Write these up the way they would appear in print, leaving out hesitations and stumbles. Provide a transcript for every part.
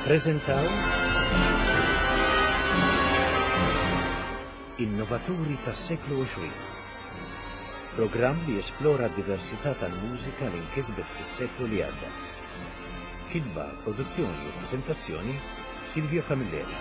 jippreżentaw Innovaturi tas-seklu 20. Programm li esplora d-diversità tal-mużika li nkitbet fis-seklu li għadda. Kitba, produzzjoni u preżentazzjoni Silvio Camilleri.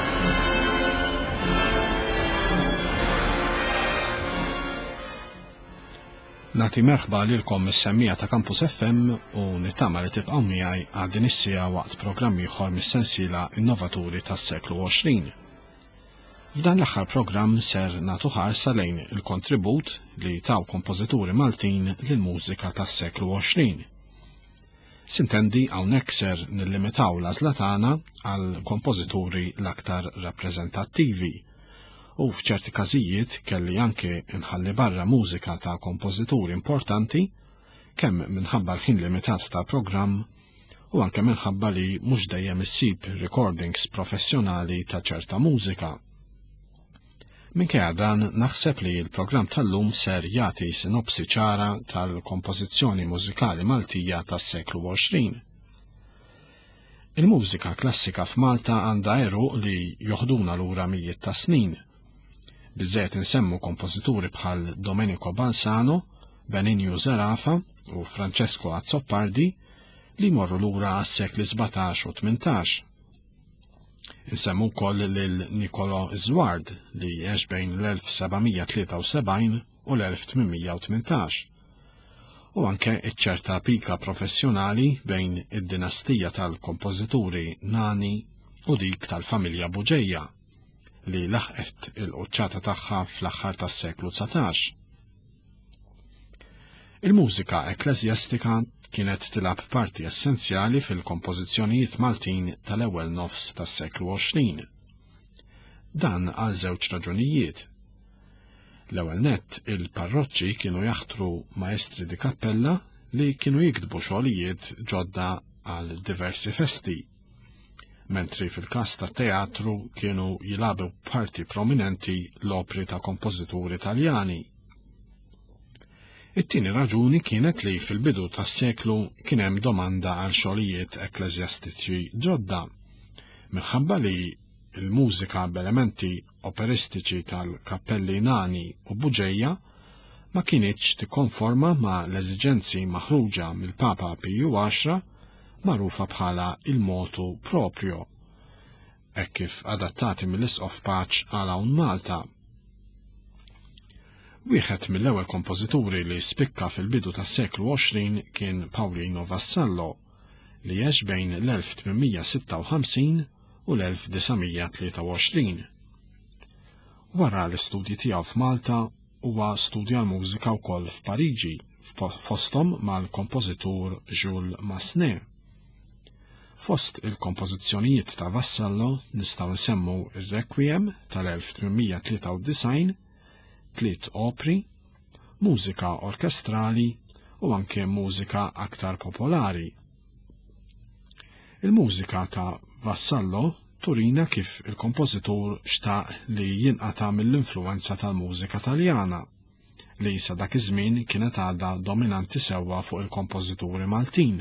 Nati merħba lilkom mis-semmija ta' Campus FM u nittama li tibqgħu miegħi għal din is-sija waqt programm ieħor mis-sensiela Innovaturi tas-seklu 20. F'dan l-aħħar programm ser nagħtu ħarsa lejn il-kontribut li taw kompożituri Maltin lill-mużika tas-seklu 20. Sintendi hawnhekk ser nillimitaw l-għażla tagħna għal kompożituri l-aktar rappreżentattivi. U f'ċerti każijiet kelli anke inħalli barra mużika ta' kompożituri importanti, kemm minħabba l-ħin limitat ta' programm u anke minħabba li mhux dejjem issib recordings professjonali ta' ċerta mużika. Minkejja dan naħseb li l-programm tal-lum ser jagħti sinopsi ċara tal-kompożizzjoni mużikali Maltija tas-seklu 20. Il-mużika klassika f'Malta għandha eru li joħduna lura mijiet ta' snin. Biżżejjed insemmu kompożituri bħal Domenico Balsano, Benigno Zarafa u Francesco Azzopardi li morru lura għas-sekli 17 u 18. Insemmu wkoll lil Niccolò Iżward li għex bejn l-1773 u l-1818. U anke iċ-ċerta pika professjonali bejn id-dinastija tal-kompożituri Nani u dik tal-familja Buġejja li laħqet il-quċċata tagħha fl-aħħar tas-seklu 19. Il-mużika ekklesjastika kienet tilab parti essenzjali fil-kompożizzjonijiet Maltin tal-ewwel nofs tas-seklu 20. Dan għal żewġ raġunijiet. L-ewwel nett il-parroċċi kienu jaħtru maestri di kappella li kienu jiktbu xogħlijiet ġodda għal diversi festi, mentri fil-każ ta' teatru kienu jilabu parti prominenti l-opri ta' kompożituri Taljani. It-tieni raġuni kienet li fil-bidu tas-seklu kien hemm domanda għal xogħlijiet ekklesjastiċi ġodda, minħabba li l-mużika b'elementi operistiċi tal-kappelli Nani u Buġejja ma kienitx tikkonforma ma' l-eżiġenzi maħruġa mill-Papa Piju X magħrufa bħala il-motu proprio, hekk kif adattati mill-Isqof Paċ għal hawn Malta. Wieħed mill-ewwel kompożituri li spikka fil-bidu tas-seklu 20 kien Paolino Vassallo li għex bejn l-1856 u l-1923. Wara l-istudji tiegħu f'Malta huwa studja l-mużika wkoll f'Pariġi fosthom mal-kompożitur Jules Massenet. Fost il-kompożizzjonijiet ta' Vassallo nistgħu nsemmu ir-Requiem tal-1893, 3 opri, mużika orkestrali u anke mużika aktar popolari. Il-mużika ta' Vassallo turina kif il-kompożitur xtaq li jinqata' mill-influenza tal-mużika Taljana, li sa dak iż-żmien kienet għadha dominanti sewwa fuq il-kompożituri Maltin.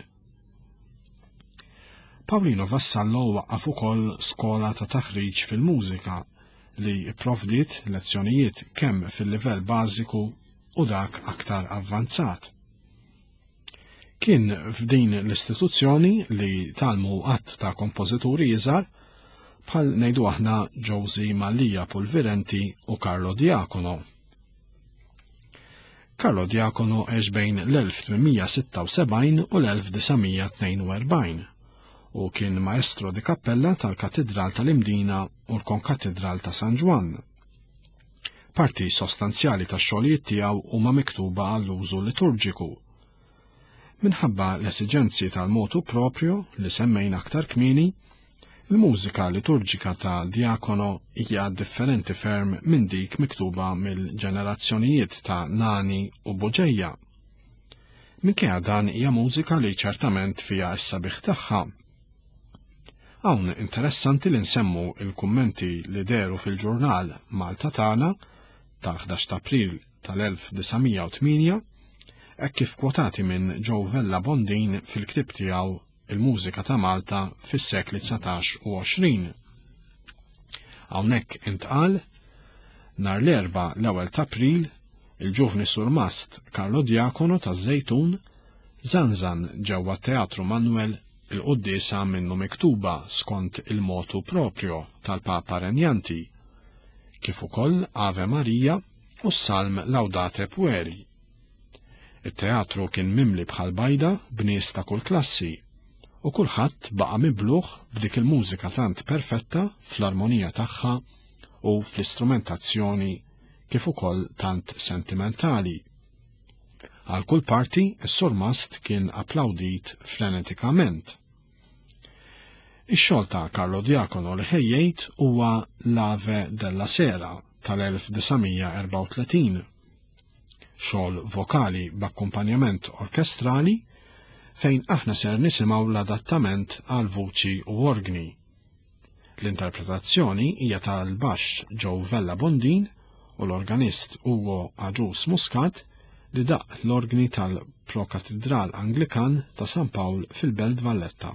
Paolino Vassallo waqqaf ukoll skola ta' taħriġ fil-mużika li ipprovdiet lezzjonijiet kemm fil-livell bażiku u dak aktar avvanzat. Kien f'din l-istituzzjoni li talmu qatt ta' kompożituri iżgħar bħal ngħidu aħna Josie Mallia Pulvirenti u Carlo Diacono. Carlo Diacono għex bejn l-1876 u l-1942 u kien maestro di kappella tal-Katedral tal-Imdina u l-Konkatedral ta' San Ġwan. Parti sostanzjali tax-xogħlijiet tiegħu huma miktuba għall-użu liturġiku. Minħabba l-esiġenzi tal-motu proprio li semmejna aktar kmieni, il-mużika liturġika ta' Diacono hija differenti ferm minn dik miktuba mill-ġenerazzjonijiet ta' Nani u Buġejja. Minkejja dan hija mużika li ċertament fiha s-sabiħ tagħha. Hawn interessanti li nsemmu il-kummenti li deru fil-ġurnal Malta tagħna ta' 11 April tal-1908 hekk kif kwotati minn Joe Vella Bondin fil-ktib tiegħu il-mużika ta' Malta fis-sekli 19 u 20. Hawnhekk intqal nhar l-erba' l-ewwel ta' April il-ġuvni surmast Karlo Diakono ta' Żejtun żanżan ġewwa Teatru Manuel il-quddiesa minnu miktuba skont il-motu proprio tal-Papa Renjanti, kif ukoll Ave Marija u s-salm Laudate Pueri. Il-teatru kien mimli bħal bajda b'nies ta' kull klassi u kulħadd baqa' mibluħ b'dik il-mużika tant perfetta fl-armonija tagħha u fl-istrumentazzjoni kif ukoll tant sentimentali. Għal kull parti is-surmast kien applaudit frenetikament. Ix-xogħol ta' Karlo Diakono li ħejjejt huwa l-Ave della Sera tal-1934. Xogħol vokali b'akkumpanjament orkestrali fejn aħna ser nisimgħu l-adattament għal vuċi u organi. L-interpretazzjoni hija tal-baxx Joe Vella Bondin u l-organist Ugo Aġus Muscat li daq l-organi tal-Prokatedral Anglikan ta' San Pawl fil-Belt Valletta.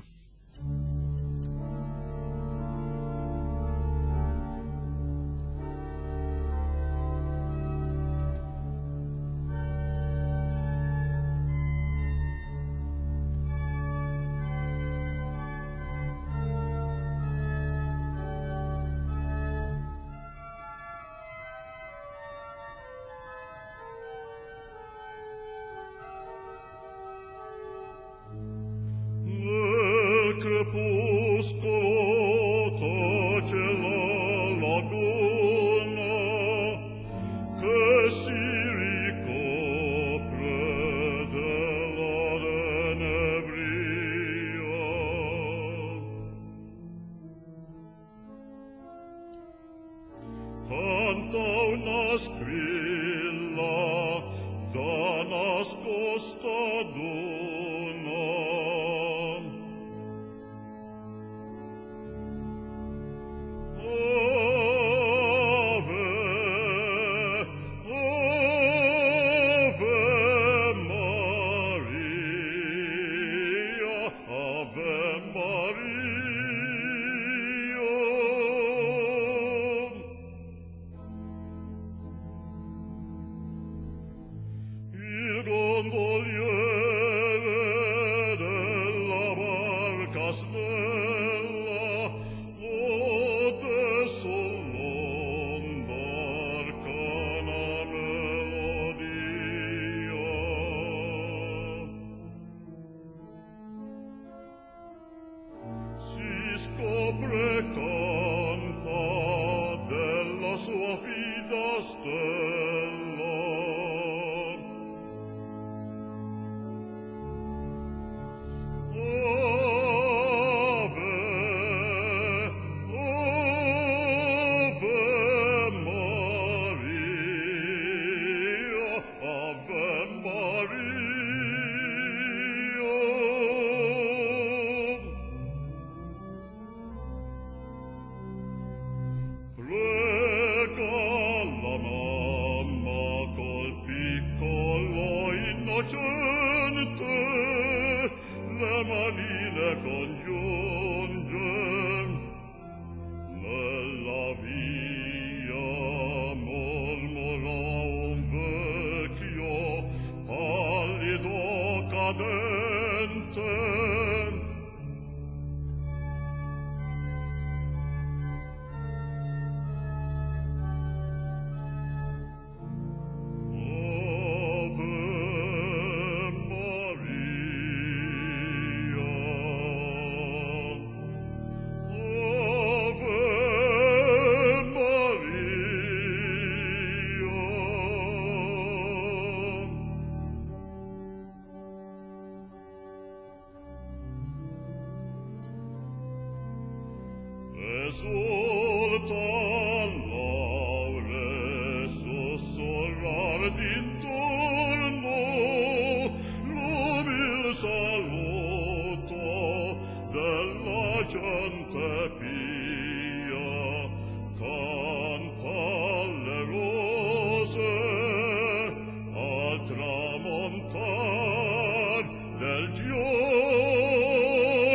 Del Gio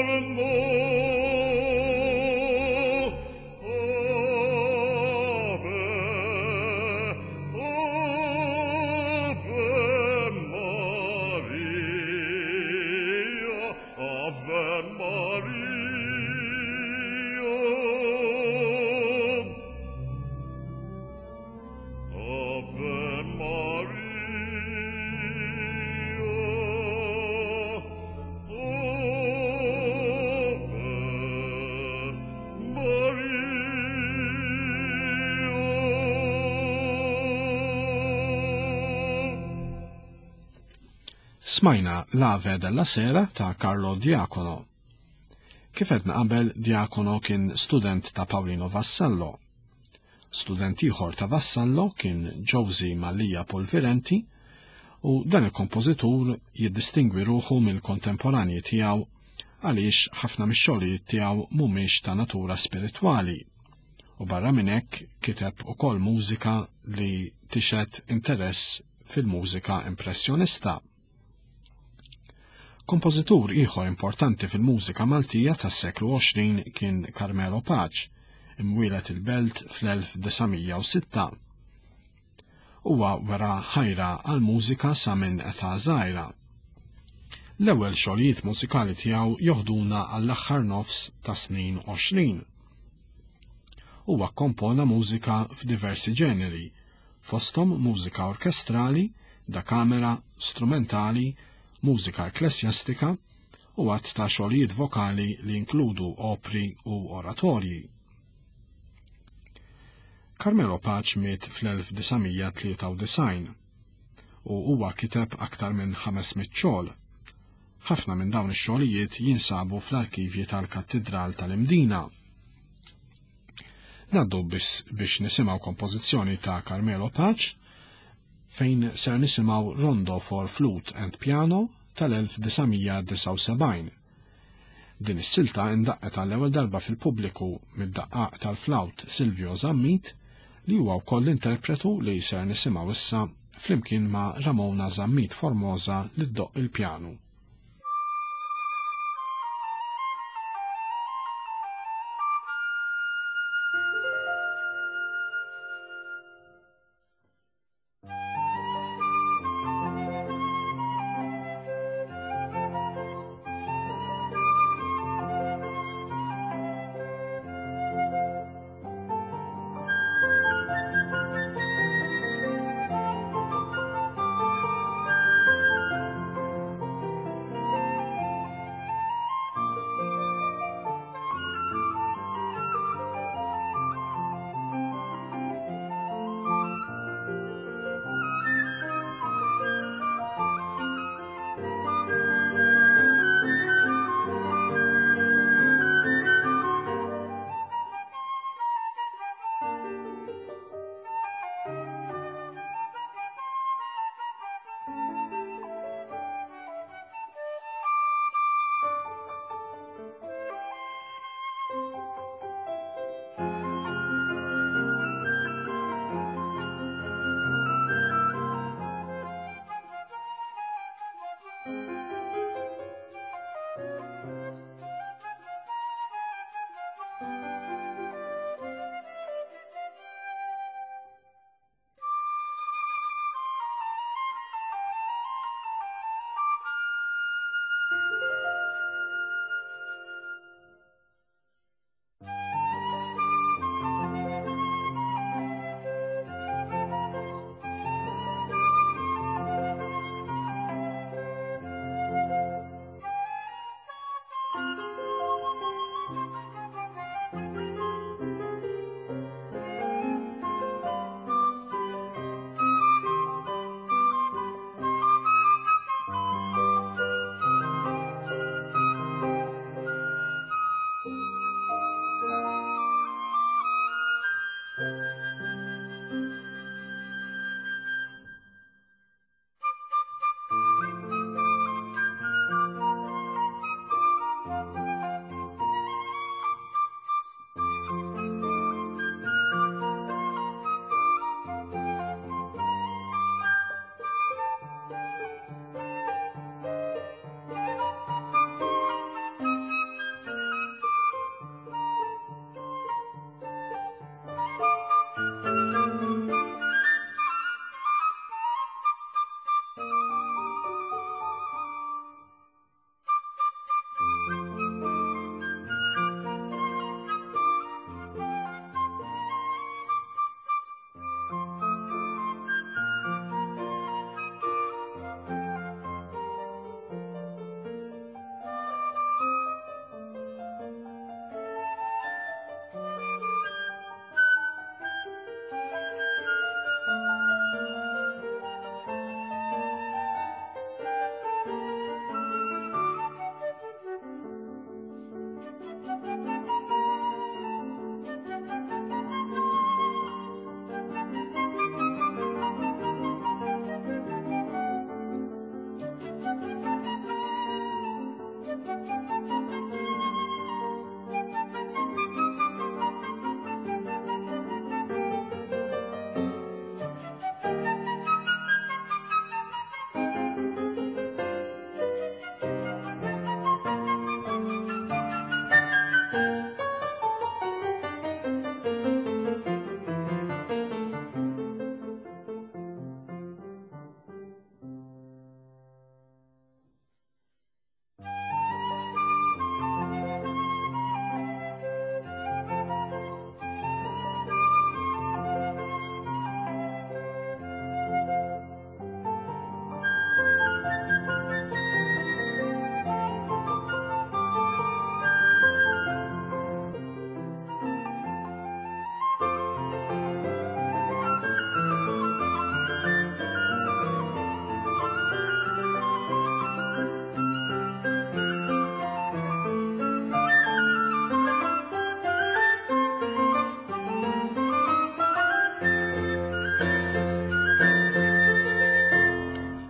Smajna L'Ave della Sera ta' Carlo Diacono. Kif qed qabel, Diacono kien student ta' Paolino Vassallo. Student ieħor ta' Vassallo kien Josie Mallia Polverenti u dan il-kompożitur jiddistingwi ruħu mill-kontemporanji tiegħu għaliex ħafna mix-xogħlijiet tiegħu mhumiex ta' natura spiritwali u barra minn hekk kiteb ukoll mużika li tixed interess fil-mużika impressjonista. Kompożitur ieħor importanti fil-mużika Maltija tas-seklu 20 kien Carmelo Paċ, imwieled il-Belt fl-1906. Huwa wara ħajra għal mużika sa minn età żgħira. L-ewwel xogħlijiet mużikali tiegħu joħduna għall-aħħar nofs ta' snin 20. Huwa kompona mużika f'diversi ġeneri, fosthom mużika orkestrali, da kamera, strumentali, mużika ekklesjastika u għadd ta' xogħlijiet vokali li inkludu opri u oratorji. Carmelo Paċ miet fl-1993 u huwa kiteb aktar minn 500 xogħol. Ħafna minn dawn ix-xogħlijiet jinsabu fl-arkivji tal-Kattidral tal-Imdina. Naddu biex nisimgħu kompożizzjoni ta' Carmelo Paċ fejn ser nisimgħu Rondo for Flute and Piano tal-1979. Din is-silta indaqqet għall-ewwel darba fil-pubbliku mid-daqqaq tal-flaut Silvio Zammit li huwa wkoll l-interpretu li ser nisimgħu issa flimkien ma' Ramona Zammit Formosa li ddoqq il-pjanu.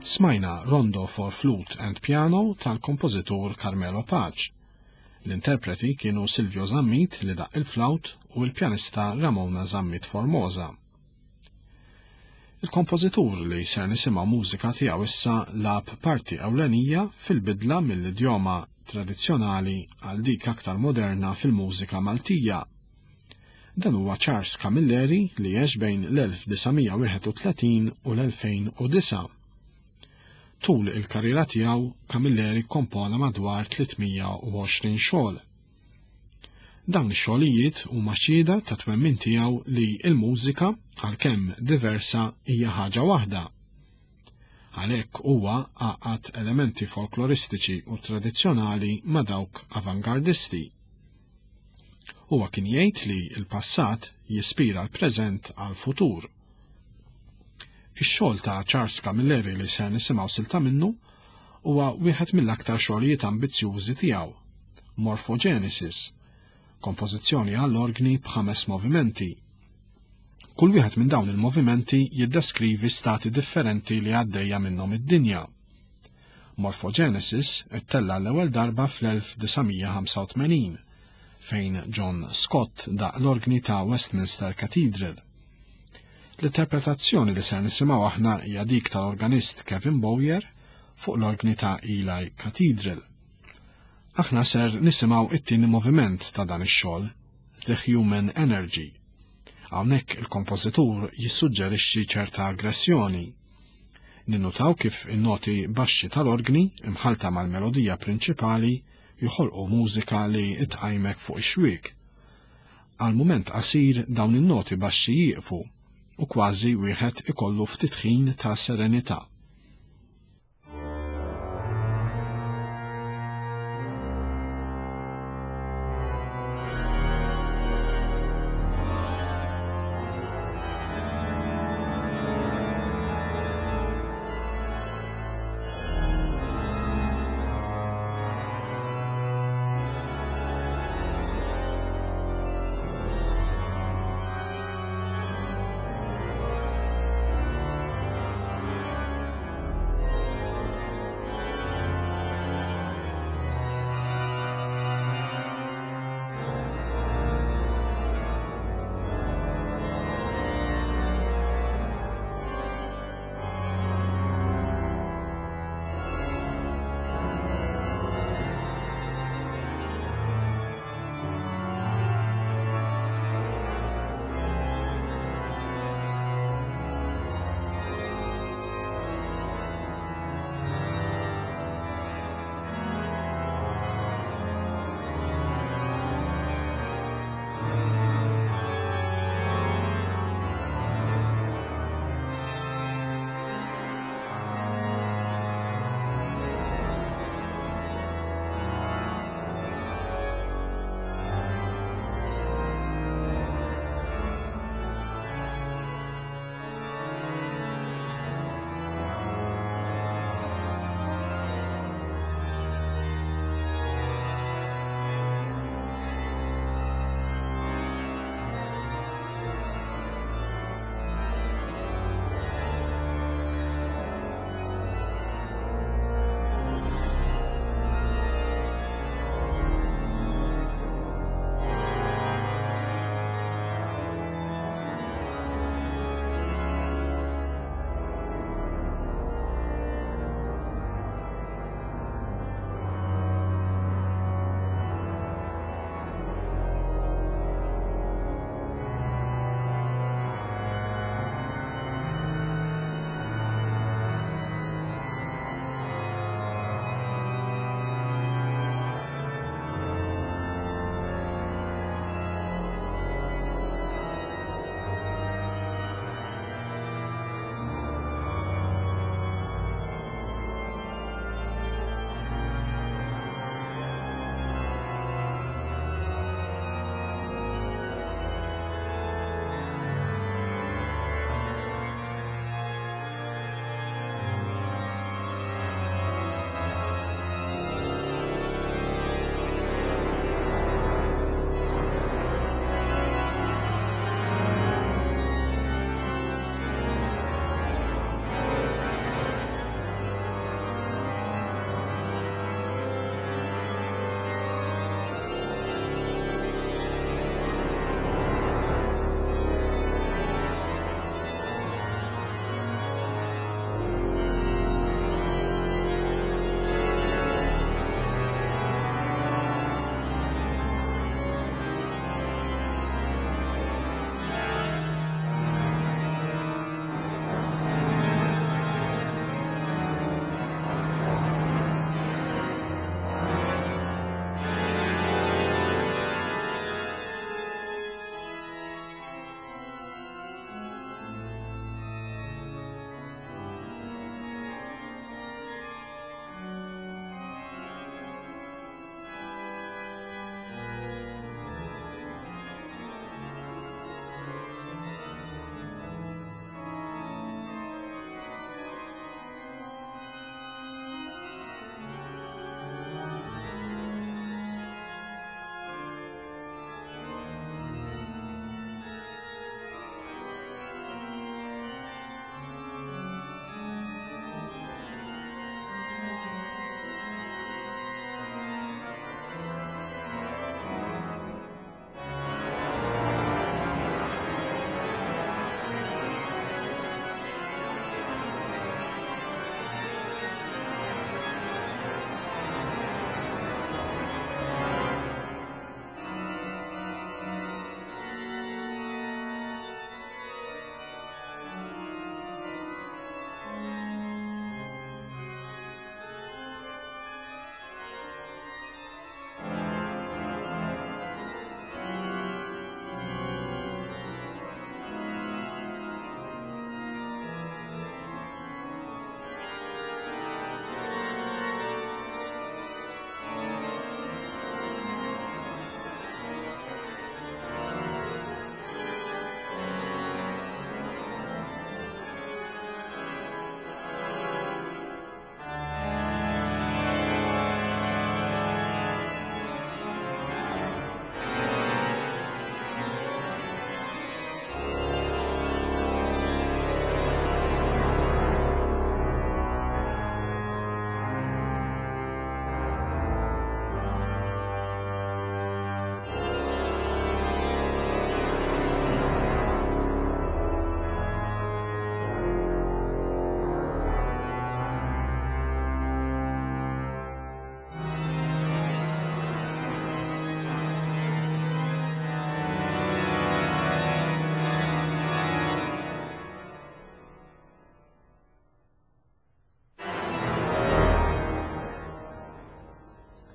Smajna Rondo for Flute and Piano tal-kompożitur Carmelo Pace. L-interpreti kienu Silvio Zammit li daq il-flaut u l-pjanista Ramona Zammit Formosa. Il-kompożitur li ser nisimgħu mużika tiegħu issa lab parti ewlenija fil-bidla mill-idjoma tradizzjonali għal dik aktar moderna fil-mużika Maltija. Dan huwa Charles Camilleri li jgħix bejn l-1931 u l-2009. Tul il-karriera tiegħu Camilleri kompona madwar 320 xogħol. Dawn ix-xogħlijiet huma xhieda ta' twemmin tiegħu li l-mużika għalkemm diversa hija ħaġa waħda. Għalhekk huwa għaqad elementi folkloristiċi u tradizzjonali ma' dawk avangardisti. Huwa kien jgħid li l-passat jispira l-preżent għall-futur. Ix-xogħol ta' Charles Camilleri li se nisimgħu silta minnu huwa wieħed mill-aktar xogħlijiet ambizzjużi tiegħu, Morphogenesis, kompożizzjoni għall-organi b'5 movimenti. Kull wieħed minn dawn il-movimenti jiddeskrivi stati differenti li għaddejja minnhom id-dinja. Morphogenesis ittella l-ewwel darba fl-1985 fejn John Scott daq l-organi ta' Westminster Cathedral. L-interpretazzjoni li ser nisimgħu aħna hija dik tal-organist Kevin Bowyer fuq l-organi ta' Ely Cathedral. Aħna ser nisimgħu it-tieni moviment ta' dan ix-xogħol, The Human Energy. Hawnhekk il-kompożitur jissuġġerixxi ċerta aggressjoni. Ninnutaw kif in-noti baxxi tal-organi imħalta mal-melodija prinċipali joħolqu mużika li itqajmek fuq ix-xwieg. Għal mument qasir dawn in-noti baxxi jieqfu u kważi wieħed ikollu ftit ħin ta' serenità.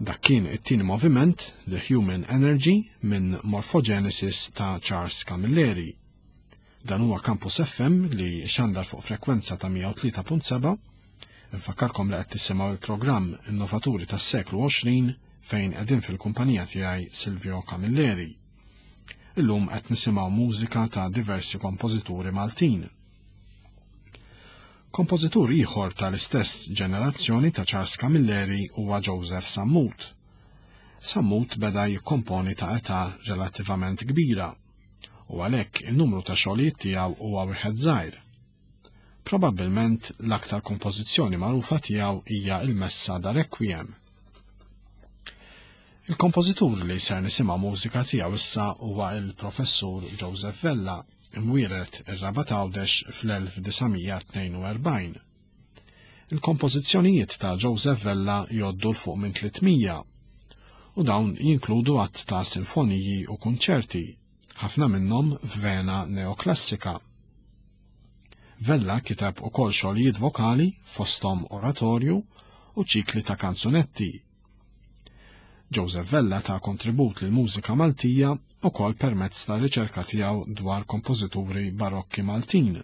Dak kien it-tieni moviment, The Human Energy, minn Morphogenesis ta' Charles Camilleri. Dan huwa Campus FM li xandar fuq frekwenza ta' 103.7. Infakkarkom li qed tisimgħu il-programm Innovaturi tas-seklu 20 fejn qegħdin fil-kumpanija tiegħi Silvio Camilleri. Illum qed nisimgħu mużika ta' diversi kompożituri Maltin. Kompożitur ieħor tal-istess ġenerazzjoni ta' Charles Camilleri huwa Joseph Sammut. Sammut beda jikkomponi ta' età relattivament kbira, u għalhekk in-numru ta' xogħlijiet tiegħu huwa wieħed żgħir. Probabbilment l-aktar kompożizzjoni magħrufa tiegħu hija il-Messa da Requiem. Il-kompożitur li ser nisimgħu mużika tiegħu issa huwa il-professur Joseph Vella, imwieled ir-4 ta' Għawdex fl-1942. Il-kompożizzjonijiet ta' Joseph Vella jgħoddu l-fuq minn 300 u dawn jinkludu għatt ta' sinfoniji u kunċerti, ħafna minnhom f'vena neoklassika. Vella kitab ukoll xogħlijiet vokali fosthom oratorju u ċikli ta' kanzunetti. Joseph Vella ta' kontribut lil mużika Maltija ukoll permezz ta' riċerka tiegħu dwar kompożituri barokki Maltin.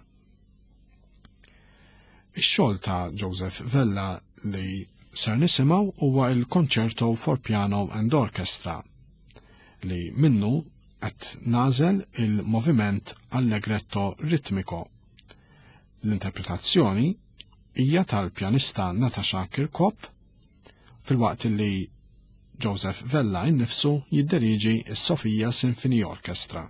Ix-xogħol ta' Joseph Vella li ser nisimgħu huwa il-Concerto for Piano and Orchestra li minnu qed nażel il-moviment allegretto ritmiko. L-interpretazzjoni hija tal-pjanista Natasha Kirkop fil-waqt li Joseph Vella innifsu jiddiriġi s-Sofia Symphony Orchestra.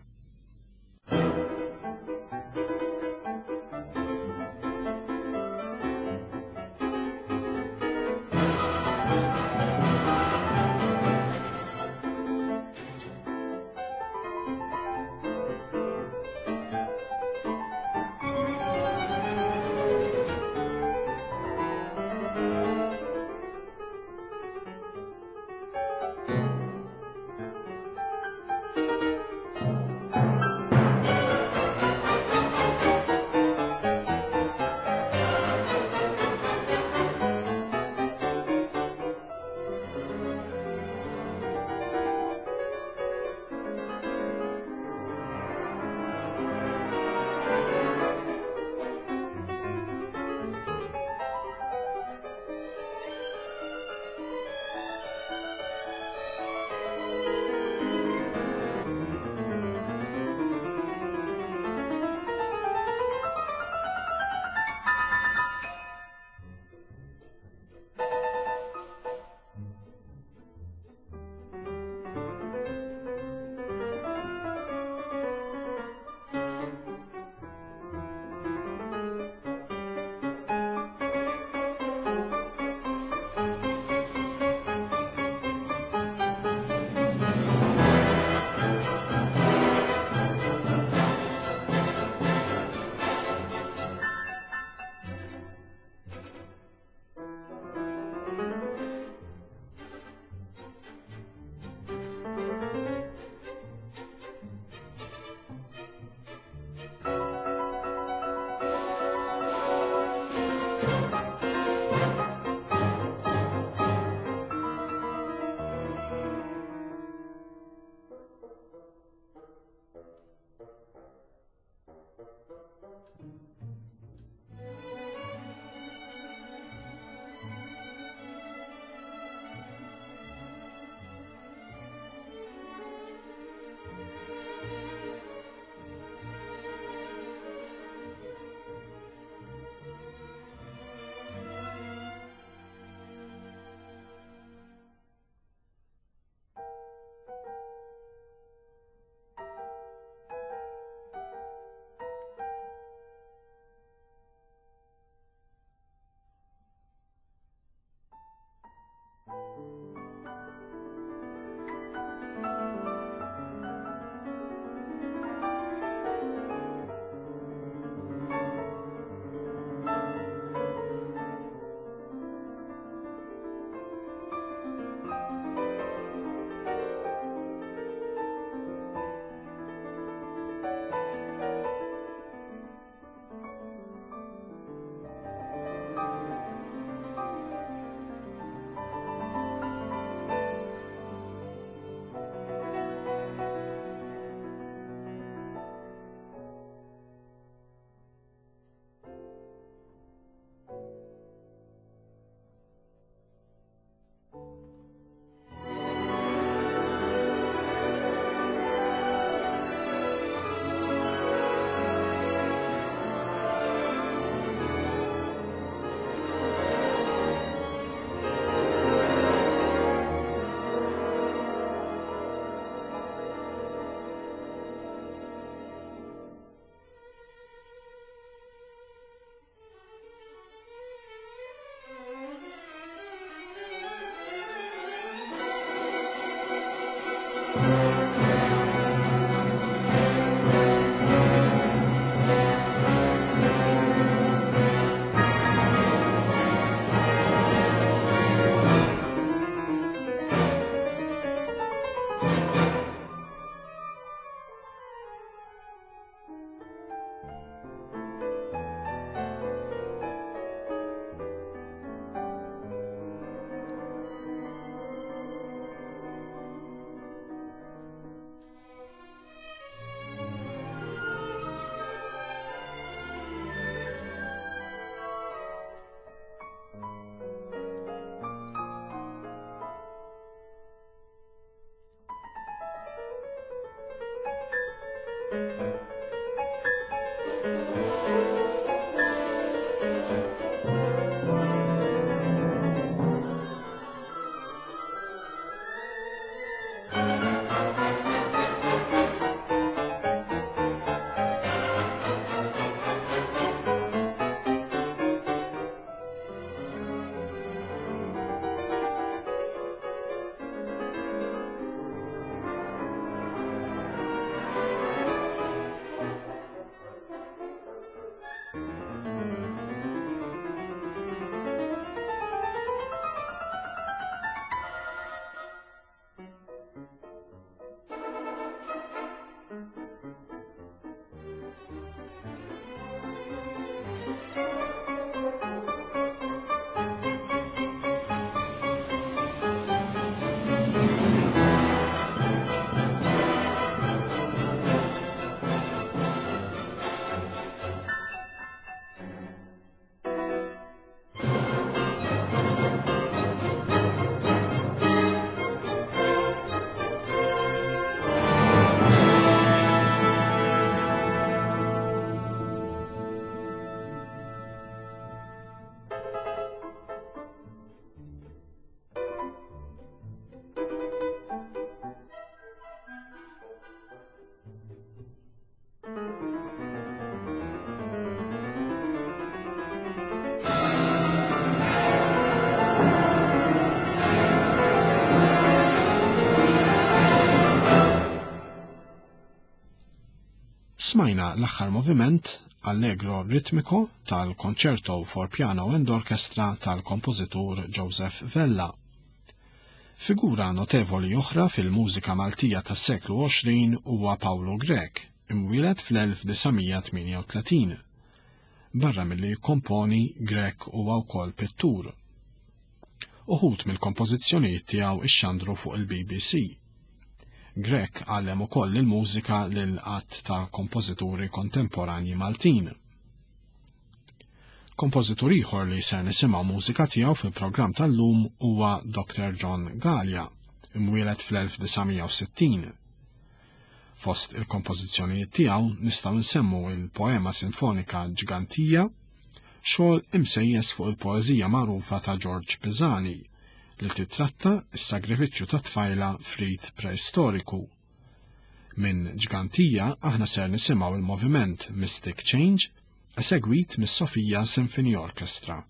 Smajna l-aħħar moviment Allegro ritmico tal-Concerto for Piano and Orchestra tal-kompożitur Joseph Vella. Figura notevoli oħra fil-mużika Maltija tas-seklu 20 huwa Paolo Grech, imwieled fl-1938. Barra milli jikkomponi, Grech huwa wkoll pittur. Uħud mill-kompożizzjonijiet tiegħu ixxandru fuq il-BBC. Grech għallem ukoll il-mużika lil qatt ta' kompożituri kontemporanji Maltin. Kompożitur ieħor li ser nisimgħu mużika tiegħu fil-programm tal-lum huwa Dr. John Gallia, imwieled fl-1960. Fost il-kompożizzjonijiet tiegħu nistgħu nsemmu il-poema sinfonika Ġgantija, xogħol imsejjes fuq il-poeżija magħrufa ta' George Pisani, li titratta s-sagrifiċċju ta' tfajla frit preistoriku. Minn Ġgantija aħna ser nisimgħu il-moviment Mystic Change, esegwit mis-Sofia Symphony Orchestra.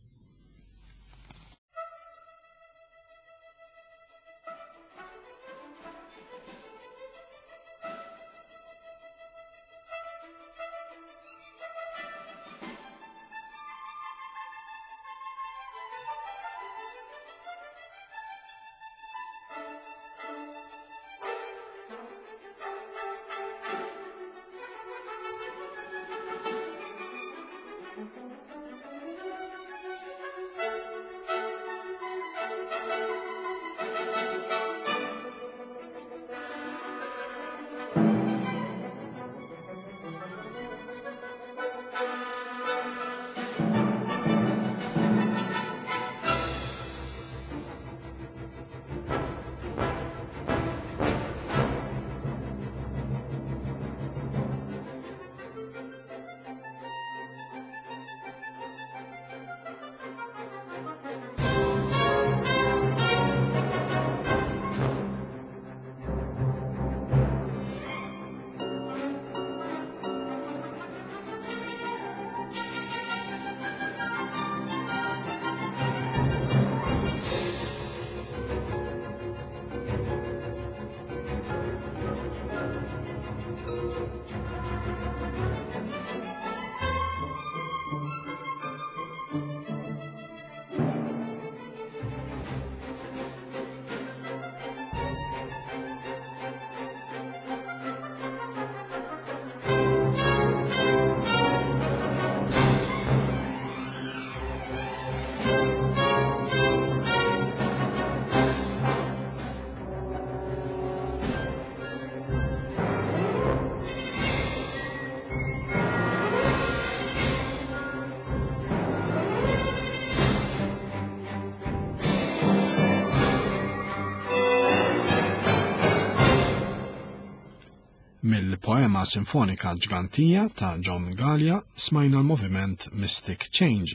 Mill-poema sinfonika Ġgantija ta' John Gallia smajna l-moviment Mystic Change.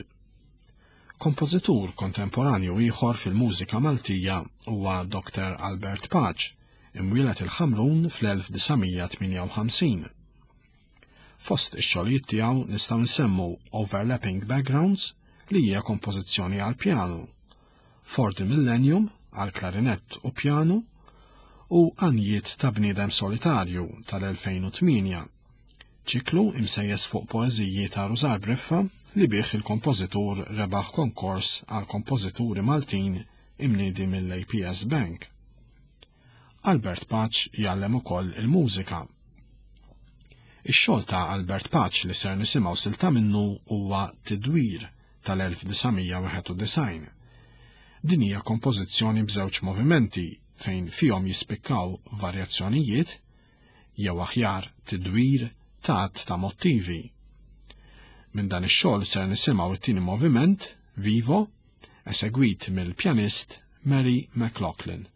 Kompożitur kontemporanju ieħor fil-mużika Maltija huwa Dr. Albert Paċ, imwieled il-Ħamrun fl-1958. Fost ix-xogħlijiet tiegħu nistgħu nsemmu Overlapping Backgrounds li hija kompożizzjoni għal pjanu, For the Millennium għal klarinett u pjanu, u Għanijiet ta' bniedem solitarju tal-2008, ċiklu imsejjes fuq poeżiji ta' Rużar Briffa li bih il-kompożitur rebaħ konkors għal kompożituri Maltin imniedi mill-APS Bank. Albert Paċ jgħallem ukoll il-mużika. Ix-xogħol ta' Albert Paċ li ser nisimgħu silta minnu huwa Tidwir tal-1991. Din hija kompożizzjoni b'żewġ movimenti fejn fihom jispikkaw varjazzjonijiet jew aħjar tidwir ta' mottivi. Minn dan ix-xogħol ser nisimgħu it-tieni moviment, Vivo, esegwit mill-pjanist Mary McLaughlin.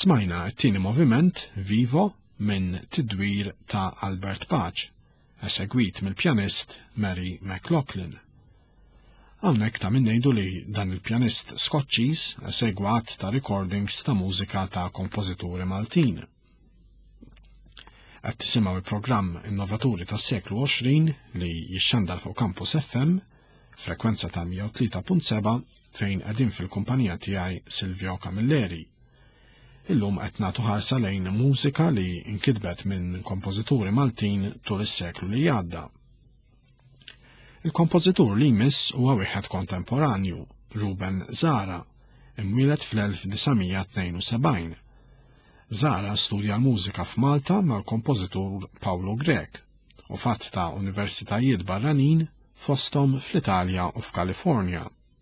Smajna t-tieni moviment Vivo minn tidwir ta' Albert Paċ, esegwit mill-pjanist Mary McLaughlin. Hawnhekk ta' min ngħidu li dan il-pjanist Skoċċiż esegwat ta' recordings ta' mużika ta' kompożituri Maltin. Qed tisimgħu il-programm Innovaturi tas-seklu 20 li jixxandar fuq Campus FM, frekwenza ta' 103.7 fejn qegħdin fil-kumpanija tiegħi Silvio Camilleri. Illum qed nagħtu ħarsa lejn mużika li nkitbet minn kompożituri Maltin tul is-seklu li għadda. Il-kompożitur li jmiss huwa wieħed kontemporanju, Ruben Zara, imwieled fl-1972. Zara studja l-mużika f'Malta mal-kompożitur Paolo Grech u fatt ta' universitajiet barranin fosthom fl-Italja u f'Kalifornja.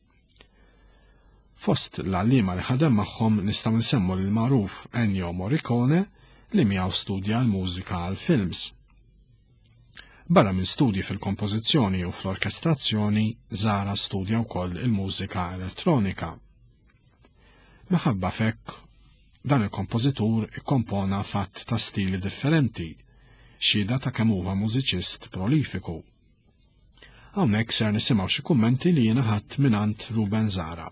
Fost l-għallima li ħadem magħhom nistgħu nsemmu l-magħruf Ennio Morricone li miegħu studja l-mużika għal-films. Barra minn studji fil-kompożizzjoni u fl-orkestrazzjoni, Zara studja wkoll il-mużika elettronika. Minħabba fekk, dan il-kompożitur ikkompona fatt ta' stili differenti, xhieda ta' kemm huwa mużiċist prolifiku. Hawnhekk ser nisimgħu xi kummenti li jiena ħadd mingħand Ruben Zara.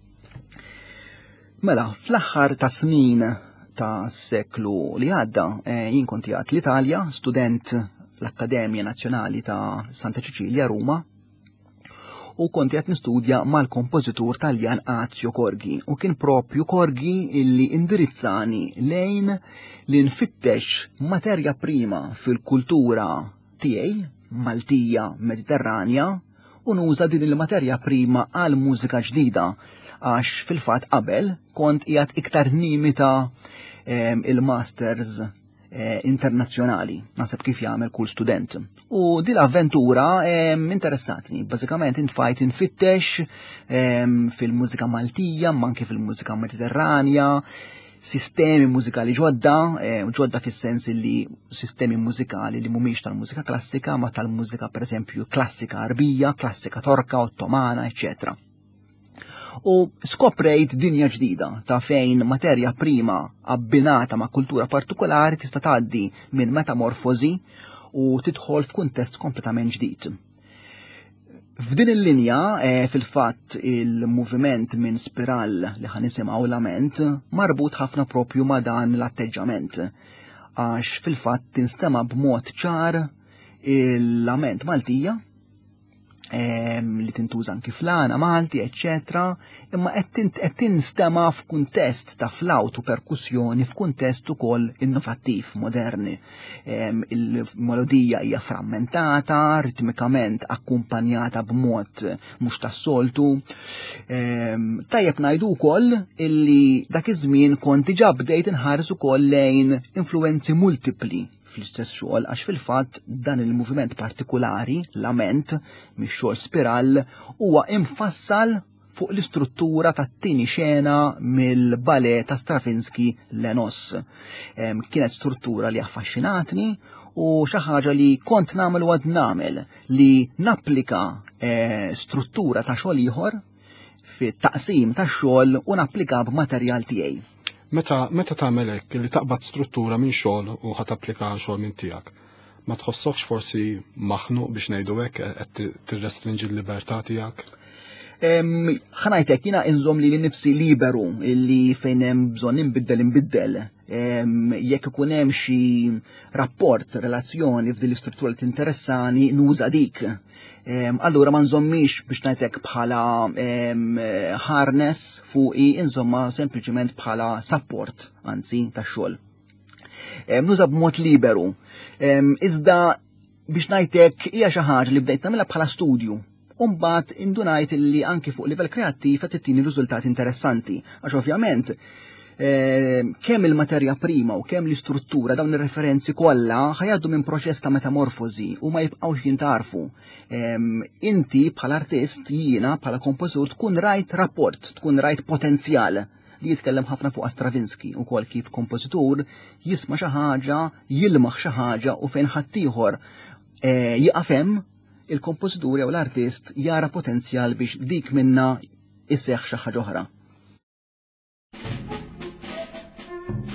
Mela, fl-aħħar ta' snin ta' s-seklu li għadda, jien kont qiegħed l-Italja, student l-Akkademja Nazzjonali ta' Santa Ċiċilja, Ruma, u kont qed nistudja mal-kompożitur Taljan Ezio Corgi, u kien propju Corgi illi indirizzani lejn li nfittex materja prima fil-kultura tiegħi, Maltija Mediterranja, u nuża din il-materja prima għal mużika ġdida, għax fil-fatt qabel kont qiegħed iktar nimita il-masters internazzjonali, naħseb kif jagħmel kull student. U din l-avventura interessatni, bażikament infajt infittex fil-mużika Maltija, ma anke fil-mużika Mediterranja, sistemi mużikali ġodda fis-sens li sistemi mużikali li mhumiex tal-mużika klassika, ma tal-mużika pereżempju klassika arbija, klassika torka, ottomana, eċċetera. U skoprejt dinja ġdida ta' fejn materja prima abbinata ma' kultura partikolari tista' tgħaddi minn metamorfosi u tidħol f'kuntest kompletament ġdid. F'din il-linja fil-fatt il-moviment minn spiral li ħanisimgħu lament marbut ħafna propju ma' dan l-atteġġament għax fil-fatt tinstema' b'mod ċar il-lament Maltija li tintuża anki flana Malti, eccetera, imma qed tinstema' f'kuntest ta' flawt u perkussjoni f'kuntest ukoll innovattiv, moderni. Il-melodija hija frammentata, ritmikament akkumpanjata b'mod mhux tas-soltu. Tajjeb ngħidu wkoll illi dak iż-żmien kont diġà bdejt inħares ukoll lejn influenzi multipli fl-istess xogħol għax fil-fatt dan il-moviment partikolari, lament, mix-xogħol spiral, huwa infassal fuq l-istruttura tat-tieni xena mill-ballet ta' Stravinsky Lenos. Kienet struttura li affaxxinatni u xi ħaġa li kont nagħmel u għad nagħmel li napplika struttura ta' xogħol ieħor fit-taqsim tax-xogħol u napplika b'materjal tiegħi. Meta tagħmel hekk li taqbad struttura minn xogħol u ħadd applika xogħol minn tiegħek, ma tħossokx forsi maħnuq biex ngħidu hekk qed tirrestrinġi l-libertà tiegħek? Ħanajtek jiena inżomm li nifsi liberu illi fejn hemm bżonn inbiddel. Jekk ikun hemm xi rapport, relazzjoni f'din l-istruttura li tinteressani nuża dik. Allura ma nżommix biex ngħidlek bħala harness fuqi, insomma sempliċement bħala support, anzi tax-xogħol. Nuża b'mod liberu. Iżda biex ngħidlek hija xi ħaġa li bdejt nagħmilha bħala studju. U mbagħad indunajt li anki fuq livell kreattiv qed tittini riżultati interessanti, għax ovvjament kemm il-materja prima u kemm l-istruttura dawn ir-referenzi kollha ħajgħaddu minn proċess ta' metamorfosi u ma jibqgħux jintarfu. Inti bħala artist, jiena bħala kompożitur tkun rajt rapport, tkun rajt potenzjal li jitkellem ħafna fuq Stravinsky ukoll kif kompożitur jisma' xi ħaġa, jilmaħ xi ħaġa u fejn ħaddieħor jaqaf hemm il-kompożitur jew l-artist jara potenzjal biex dik minna isseħħ xi ħaġa oħra.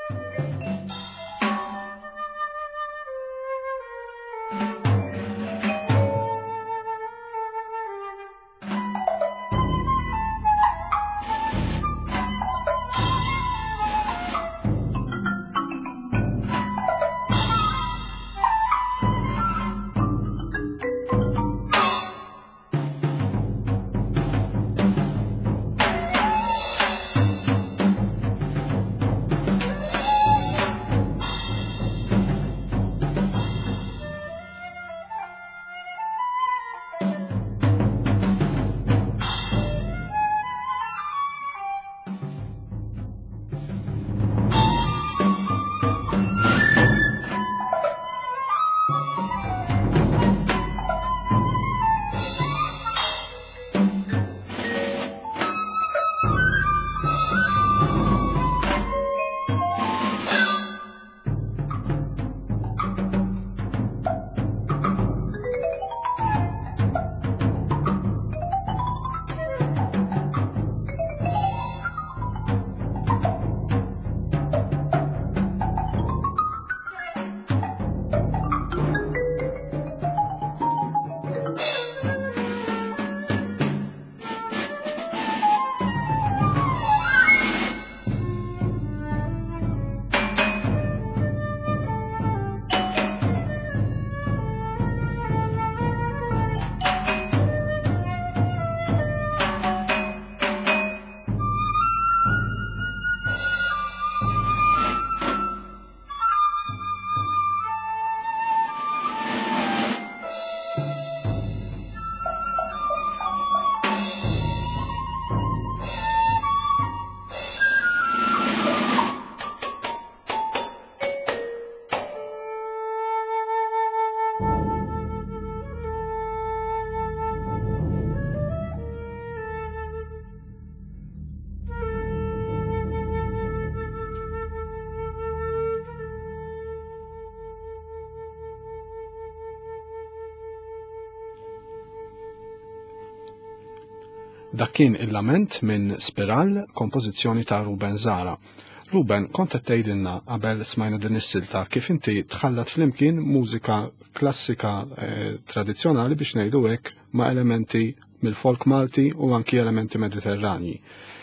Dak kien il-lament minn Spiral, kompożizzjoni ta' Ruben Zara. Ruben, kont qed tgħidilna qabel smajna din is-silta kif inti tħallat flimkien mużika klassika tradizzjonali biex ngħidu hekk ma' elementi mill-folk Malti u anki elementi mediterranji.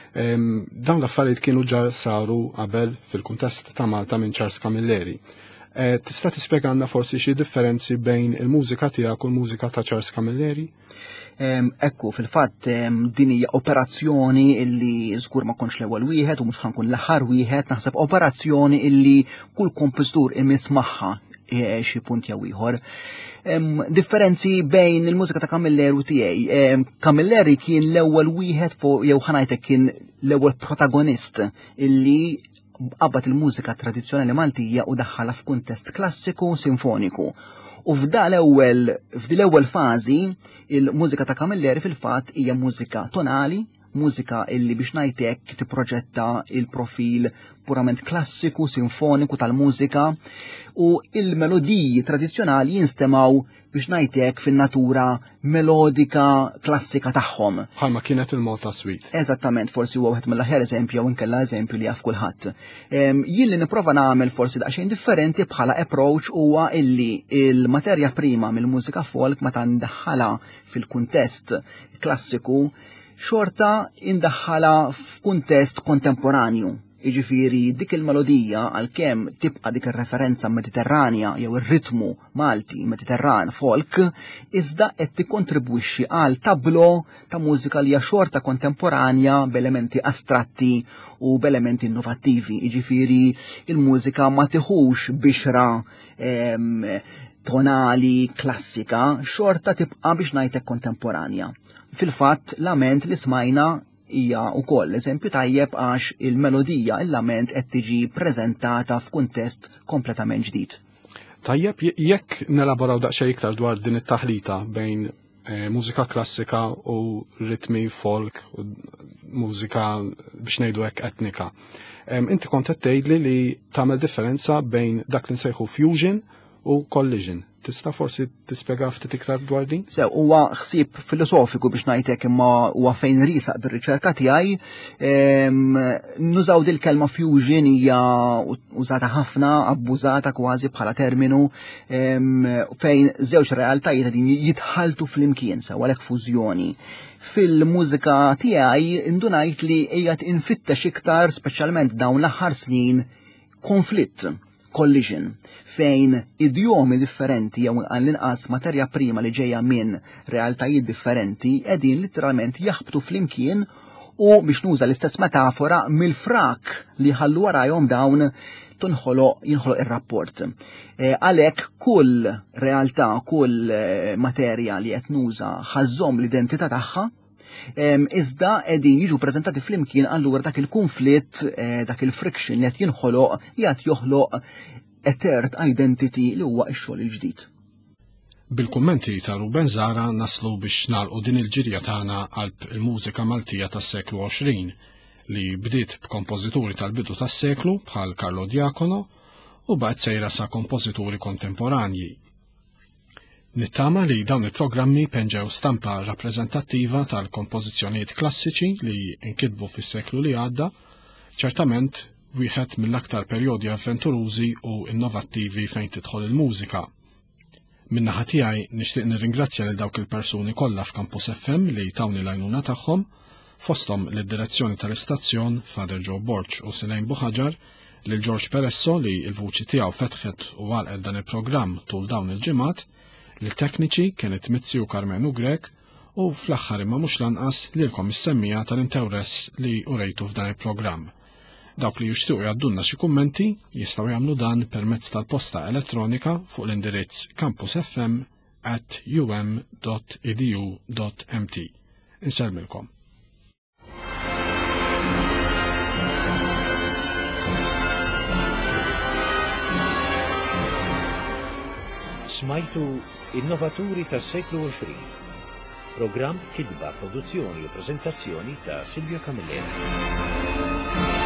Dawn l-affarijiet kienu ġar saru qabel fil-kuntest ta' Malta minn Charles Camilleri. Tista' tispjegana forsi xi differenzi bejn il-mużika tiegħek u l-mużika ta' Charles Camilleri? Ekku, fil-fatt din hija operazzjoni illi żgur ma konx l-ewwel wieħed u mhux ħankun l-aħħar wieħed, naħseb operazzjoni illi kull kompożitur imiss magħha xi punt jew ieħor. Differenzi bejn il-mużika ta' Camilleri u tiegħi. Camilleri kien l-ewwel wieħed jew ħanajtek kien l-ewwel protagonist illi qabbad il-mużika tradizzjonali Maltija u daħħalha f'kuntest klassiku sinfoniku. U f'din l-ewwel fażi il-mużika ta' Camilleri fil-fatt hija mużika tonali, mużika illi biex ngħidlek tipproġetta il-profil purament klassiku, sinfoniku tal-mużika u il-melodiji tradizzjonali jinstemaw biex ngħidlek fin-natura melodika klassika tagħhom. Bħalma kienet il-Malta Suite. Eżattament, forsi huwa wieħed mill-aħjar eżempju jew inkella eżempju li jaf kulħadd. Jien li nipprova nagħmel forsi daqsxejn differenti bħala approach huwa illi il-materja prima mill-mużika folk meta ndaħħalha fil-kuntest klassiku xorta indaħħala f'kuntest kontemporanju. Jiġifieri dik il-melodija għalkemm tibqa' dik ir-referenza mediterranja jew ir-ritmu Malti Mediterran folk, iżda qed tikkontribwixxi għal tablo ta' mużika li hija xorta kontemporanja b'elementi astratti u b'elementi innovattivi. Jiġifieri il-mużika ma tieħux bixra tonali klassika, xorta tibqa' biex ngħidlek kontemporanja. Fil-fatt lament li smajna hija wkoll eżempju tajjeb għax il-melodija il-lament qed tiġi preżentata f'kuntest kompletament ġdid. Tajjeb, jekk nelaboraw daqsxejn iktar dwar din it-taħlita bejn mużika klassika u ritmi folk u mużika biex ngħidu hekk etnika. Inti kont qed tgħidli li tagħmel differenza bejn dak li nsejħu fusion u Collision. Tista' forsi tispjega ftit iktar dwar din? Huwa ħsieb filosofiku biex ngħidlek imma huwa fejn risaq bir-riċerka tiegħi. Nużaw dil-kelma fusion hija użata ħafna, abbużata kważi bħala terminu fejn żewġ realtajiet qegħdin jitħaltu flimkien sew għalhekk fużjoni. Fil-mużika tiegħi indunajt li hija infittex iktar speċjalment dawn l-aħħar snin konflitt, collision, fejn idjomi differenti jew għall-inqas materja prima li ġejja minn realtajiet differenti qegħdin letteralment jaħbtu flimkien u biex nuża l-istess metafora mill-frak li ħallu warajhom dawn jinħoloq ir-rapport. Għalhekk kull realtà, kull materja li qed nuża ħażhom l-identità tagħha, iżda qegħdin jiġu preżentati flimkien allura dak il-konflitt, dak il-friction li qed jinħoloq jgħid joħloq a third identity li huwa x-xogħol il-ġdid. Bil-kummenti ta' Ruben Zara naslu biex nagħlqu din il-ġirja tagħna għal il-mużika Maltija tas-seklu 20 li bdiet b'kompożituri tal-bidu tas-seklu bħal Carlo Diacono u baqgħet sejra sa' kompożituri kontemporanji. Nittama li dawn il-programmi penġew stampa rappreżentattiva tal-kompożizzjonijiet klassiċi li nkitbu fis-seklu li għadda, ċertament wieħed mill-aktar perjodi avventurużi u innovattivi fejn tidħol il-mużika. Min-naħa tiegħi nixtieq nirringrazzja lil dawk il-persuni kollha f'Campus FM li tawni l-għajnuna tagħhom, fosthom lid-direzzjoni tal-istazzjon Father Joe Borch u Silejn Buħaġar, lil George Peresso li l-vuċi tiegħu fetħet u għalqet dan il-programm tul dawn il-ġimgħat, lil tekniċi kienet Mizzi u Carmenu Grek u fl-aħħar imma mhux lanqas lilkom is-semmija tal-interess li urejtu f'dan il-programm. Dawk li jixtiequ jgħaddulna xi kummenti jistgħu jagħmlu dan permezz tal-posta elettronika fuq l-indirizz campusfm@um.edu.mt. Inselmilkom. Smajtu Innovaturi tas-seklu 20. Programm kitba, produzzjoni u preżentazzjoni ta' Silvia Camilleri.